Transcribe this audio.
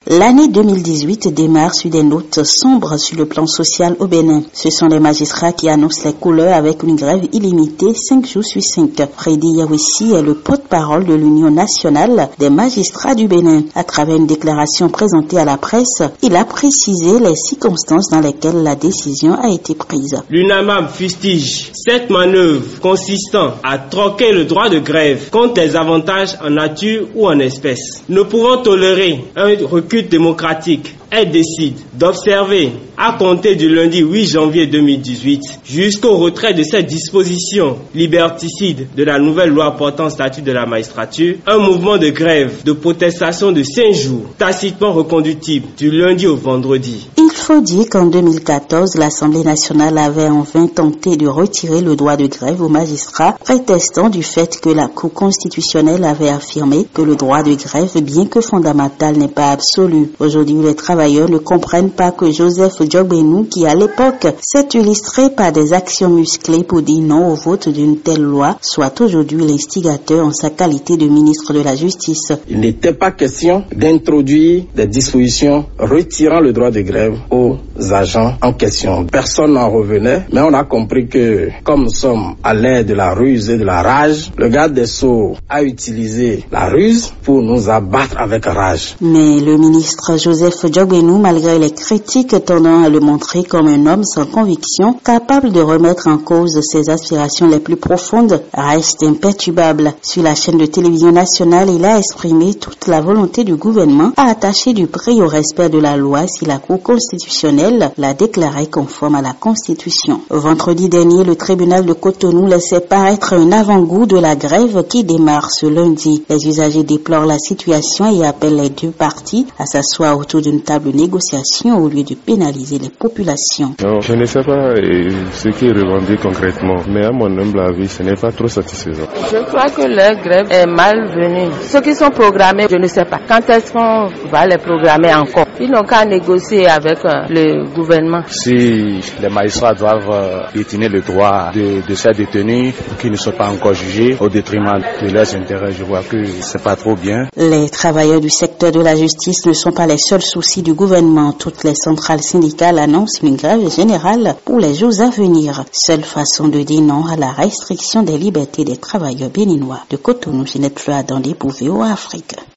L'année 2018 démarre sur des notes sombres sur le plan social au Bénin. Ce sont les magistrats qui annoncent les couleurs avec une grève illimitée 5 jours sur 5. Freddy Yawissi est le porte-parole de l'Union nationale des magistrats du Bénin. À travers une déclaration présentée à la presse, il a précisé les circonstances dans lesquelles la décision a été prise. L'UNAMAB fustige cette manœuvre consistant à troquer le droit de grève contre des avantages en nature ou en espèces. Nous pouvons tolérer un recul démocratique. Elle décide d'observer à compter du lundi 8 janvier 2018 jusqu'au retrait de cette disposition liberticide de la nouvelle loi portant statut de la magistrature, un mouvement de grève de protestation de 5 jours, tacitement reconductible du lundi au vendredi. Il faut dire qu'en 2014, l'Assemblée nationale avait en vain tenté de retirer le droit de grève aux magistrats, prétextant du fait que la Cour constitutionnelle avait affirmé que le droit de grève, bien que fondamental, n'est pas absolu. Aujourd'hui, les travailleurs ne comprennent pas que Joseph Djogbenou, qui à l'époque s'est illustré par des actions musclées pour dire non au vote d'une telle loi, soit aujourd'hui l'instigateur en sa qualité de ministre de la Justice. Il n'était pas question d'introduire des dispositions retirant le droit de grève aux agents en question. Personne n'en revenait, mais on a compris que comme nous sommes à l'ère de la ruse et de la rage, le garde des Sceaux a utilisé la ruse pour nous abattre avec rage. Mais le ministre Joseph Djogbenou, malgré les critiques tendant à le montrer comme un homme sans conviction, capable de remettre en cause ses aspirations les plus profondes, reste imperturbable. Sur la chaîne de télévision nationale, il a exprimé toute la volonté du gouvernement à attacher du prix au respect de la loi si la Cour constitutionnelle l'a déclarée conforme à la Constitution. Vendredi dernier, le tribunal de Cotonou laissait paraître un avant-goût de la grève qui démarre ce lundi. Les usagers déplorent la situation et appellent les deux parties à s'asseoir autour d'une table de négociation au lieu de pénaliser les populations. Non, je ne sais pas ce qui est revendiqué concrètement, mais à mon humble avis, ce n'est pas trop satisfaisant. Je crois que leur grève est malvenue. Ceux qui sont programmés, je ne sais pas. Quand est-ce qu'on va les programmer encore? Ils n'ont qu'à négocier avec le gouvernement. Si les magistrats doivent piétiner le droit de ces détenus qui ne sont pas encore jugés au détriment de leurs intérêts, je vois que c'est pas trop bien. Les travailleurs du secteur de la justice ne sont pas les seuls soucis du gouvernement. Toutes les centrales syndicales annoncent une grève générale pour les jours à venir. Seule façon de dire non à la restriction des libertés des travailleurs béninois. De Cotonou, Ginette Floa dans les VOA Afrique.